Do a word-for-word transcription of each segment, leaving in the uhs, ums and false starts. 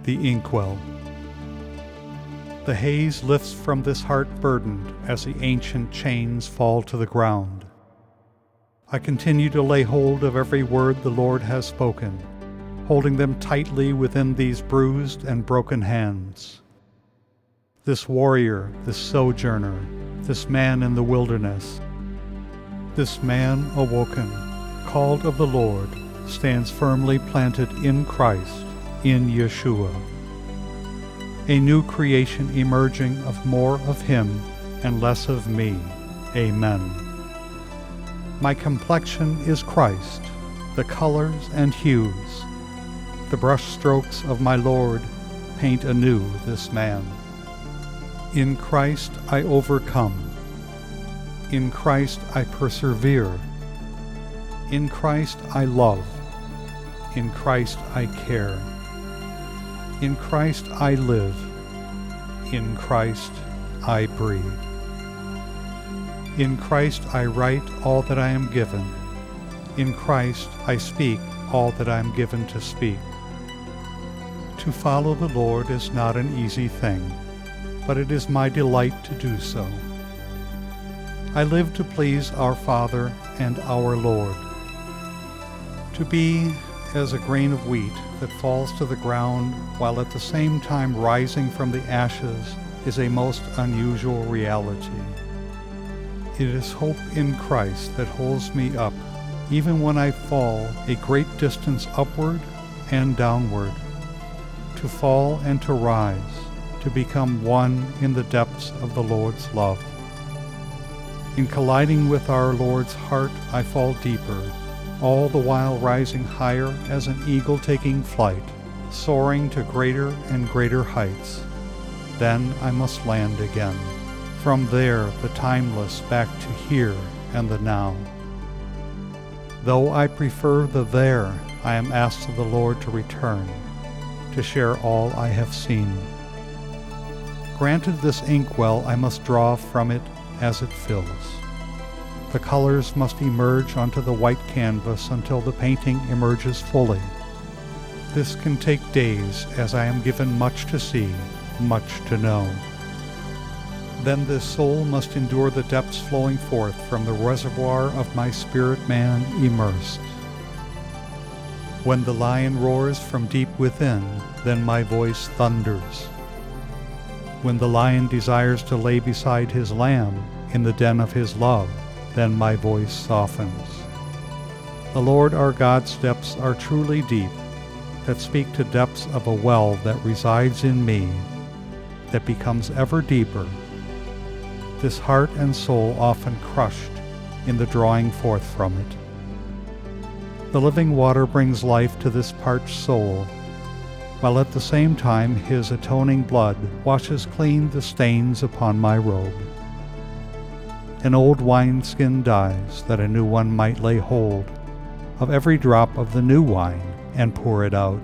The inkwell. The haze lifts from this heart burdened as the ancient chains fall to the ground. I continue to lay hold of every word the Lord has spoken, holding them tightly within these bruised and broken hands. This warrior, this sojourner, this man in the wilderness, this man awoken, called of the Lord, stands firmly planted in Christ, in Yeshua. A new creation emerging of more of Him and less of me. Amen. My complexion is Christ, the colors and hues, the brushstrokes of my Lord paint anew this man. In Christ I overcome. In Christ I persevere. In Christ I love. In Christ I care. In Christ I live. In Christ I breathe. In Christ I write all that I am given. In Christ I speak all that I am given to speak. To follow the Lord is not an easy thing, but it is my delight to do so. I live to please our Father and our Lord. To be as a grain of wheat that falls to the ground while at the same time rising from the ashes is a most unusual reality. It is hope in Christ that holds me up, even when I fall a great distance upward and downward. To fall and to rise, to become one in the depths of the Lord's love. In colliding with our Lord's heart, I fall deeper, all the while rising higher as an eagle taking flight, soaring to greater and greater heights. Then I must land again. From there, the timeless back to here and the now. Though I prefer the there, I am asked of the Lord to return, to share all I have seen. Granted this inkwell, I must draw from it as it fills. The colors must emerge onto the white canvas until the painting emerges fully. This can take days, as I am given much to see, much to know. Then this soul must endure the depths flowing forth from the reservoir of my spirit man immersed. When the lion roars from deep within, then my voice thunders. When the lion desires to lay beside his lamb in the den of his love, then my voice softens. The Lord our God's depths are truly deep, that speak to depths of a well that resides in me, that becomes ever deeper, this heart and soul often crushed in the drawing forth from it. The living water brings life to this parched soul, while at the same time His atoning blood washes clean the stains upon my robe. An old wineskin dies, that a new one might lay hold of every drop of the new wine and pour it out.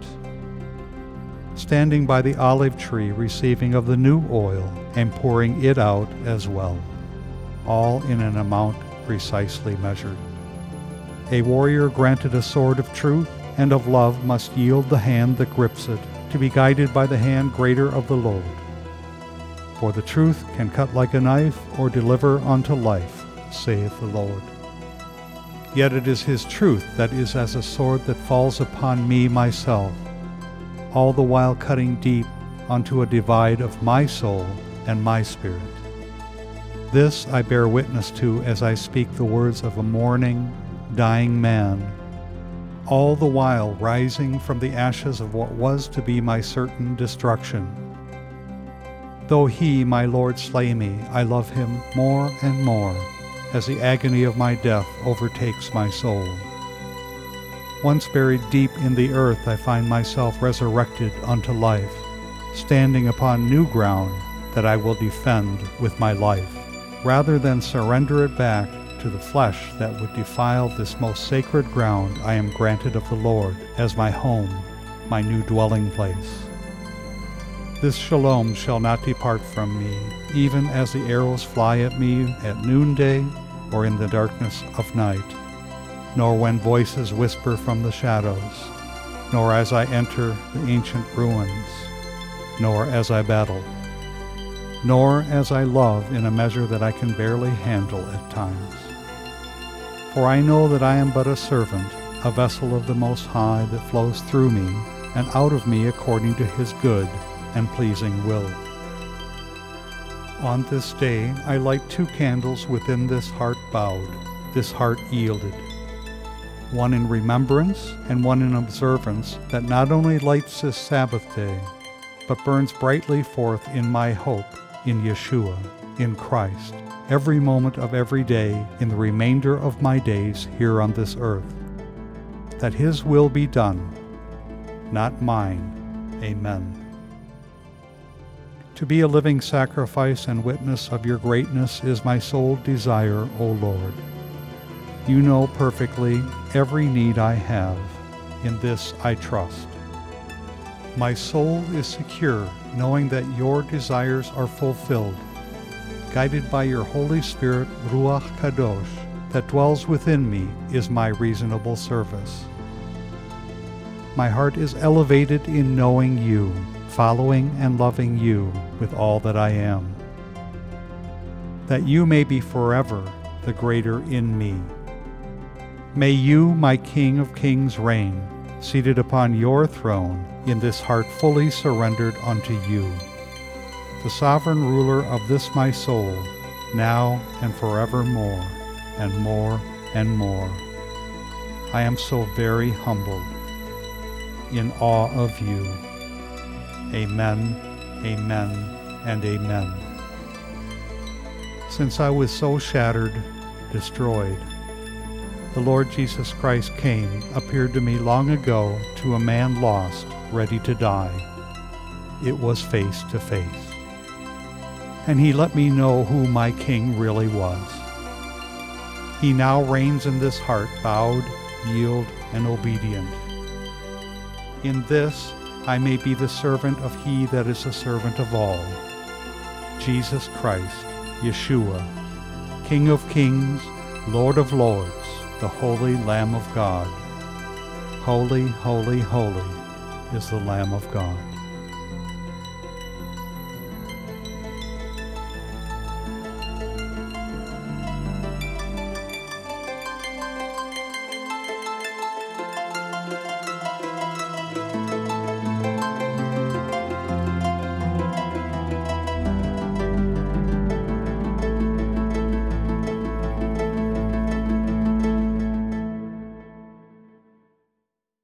Standing by the olive tree, receiving of the new oil and pouring it out as well, all in an amount precisely measured. A warrior granted a sword of truth and of love must yield the hand that grips it, to be guided by the hand greater of the Lord. For the truth can cut like a knife or deliver unto life, saith the Lord. Yet it is His truth that is as a sword that falls upon me myself, all the while cutting deep unto a divide of my soul and my spirit. This I bear witness to as I speak the words of a mourning, dying man, all the while rising from the ashes of what was to be my certain destruction. Though He, my Lord, slay me, I love Him more and more, as the agony of my death overtakes my soul. Once buried deep in the earth, I find myself resurrected unto life, standing upon new ground that I will defend with my life, rather than surrender it back to the flesh that would defile this most sacred ground I am granted of the Lord as my home, my new dwelling place. This shalom shall not depart from me, even as the arrows fly at me at noonday or in the darkness of night, nor when voices whisper from the shadows, nor as I enter the ancient ruins, nor as I battle, nor as I love in a measure that I can barely handle at times. For I know that I am but a servant, a vessel of the Most High that flows through me and out of me according to his good and pleasing will. On this day I light two candles within this heart bowed, this heart yielded, one in remembrance and one in observance that not only lights this Sabbath day, but burns brightly forth in my hope in Yeshua, in Christ, every moment of every day in the remainder of my days here on this earth, that his will be done, not mine. Amen. To be a living sacrifice and witness of your greatness is my sole desire, O Lord. You know perfectly every need I have. In this I trust. My soul is secure, knowing that your desires are fulfilled, guided by your Holy Spirit, Ruach Kadosh, that dwells within me, is my reasonable service. My heart is elevated in knowing you, following and loving you with all that I am, that you may be forever the greater in me. May you, my King of Kings, reign, seated upon your throne, in this heart fully surrendered unto you, the sovereign ruler of this my soul, now and forevermore, and more and more. I am so very humbled, in awe of you. Amen, amen, and amen. Since I was so shattered, destroyed, the Lord Jesus Christ came, appeared to me long ago, to a man lost, ready to die. It was face to face. And he let me know who my King really was. He now reigns in this heart, bowed, yield, and obedient. In this I may be the servant of he that is the servant of all, Jesus Christ, Yeshua, King of kings, Lord of lords, the Holy Lamb of God. Holy, holy, holy is the Lamb of God.